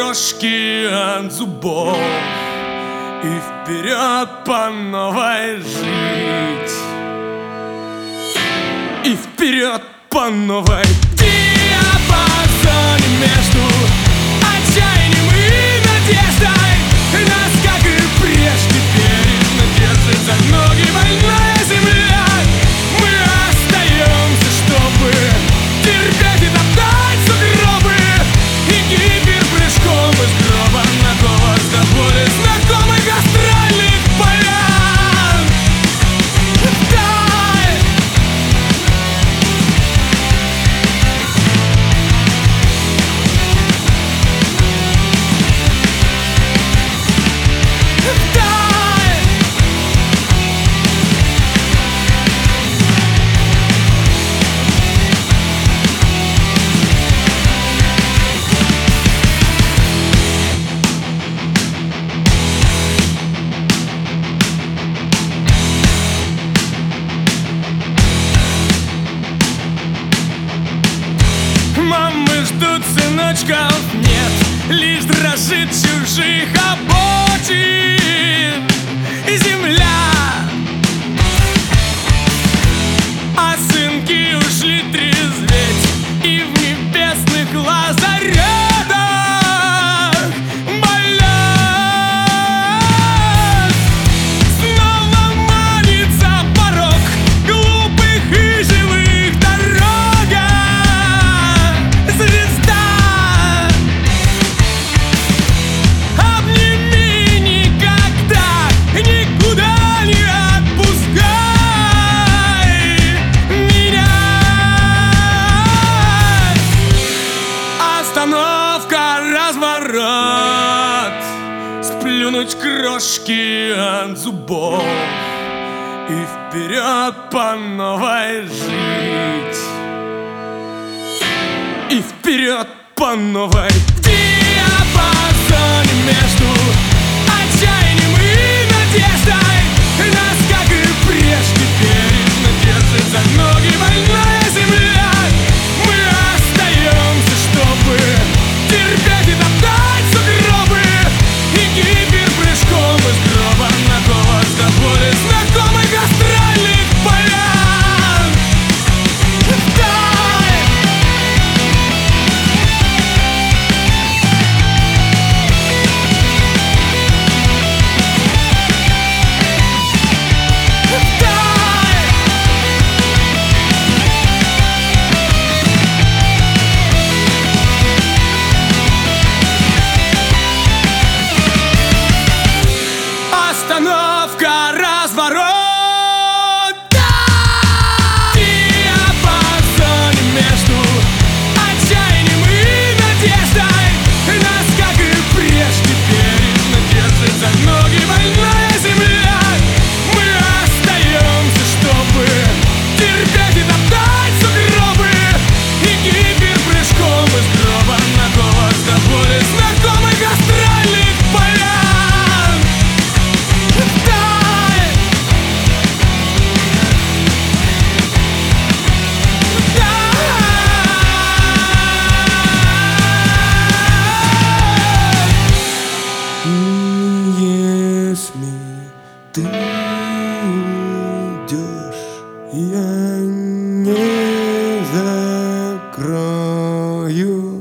крошки от зубов и вперед по новой жить. И вперед по новой. Диапазоне между отчаянием и надеждой нас, как и прежде, бережно держит за ноги больная земля. Мы остаемся, чтобы терпеть и топтать сугробы, и гиперпрыжком из гроба на голос до боли знакомых гастрольных полян. Вдаль! Вдаль! Мамы ждут сыночков, нет, лишь дрожит чужих обочин и земля. А сынки ушли трезветь и в небесных лазаретах болят. Снова манится порог глупых и живых дорога. Звезда, обними никогда, никуда не отпускай меня. Остановка, разворот, сплюнуть крошки от зубов и вперед по новой жить. И вперед по новой. В диапазоне между отчаянием и надеждой нас, как и прежде, бережно держит за ноги больная земля. Мы остаемся, чтобы терпеть и топтать сугробы, и гиперпрыжком из гроба на голос до боли знакомых гастрольных полян. Вдаль! Остановка, разворот. В диапазоне между отчаянием и надеждой нас, как и прежде, бережно держит за ноги больная земля. Мы остаемся, чтобы терпеть и топтать сугробы, и гиперпрыжком из гроба на голос до боли знакомых гастрольных полян. Вдаль! Вдаль! Если ты уйдешь, я не закрою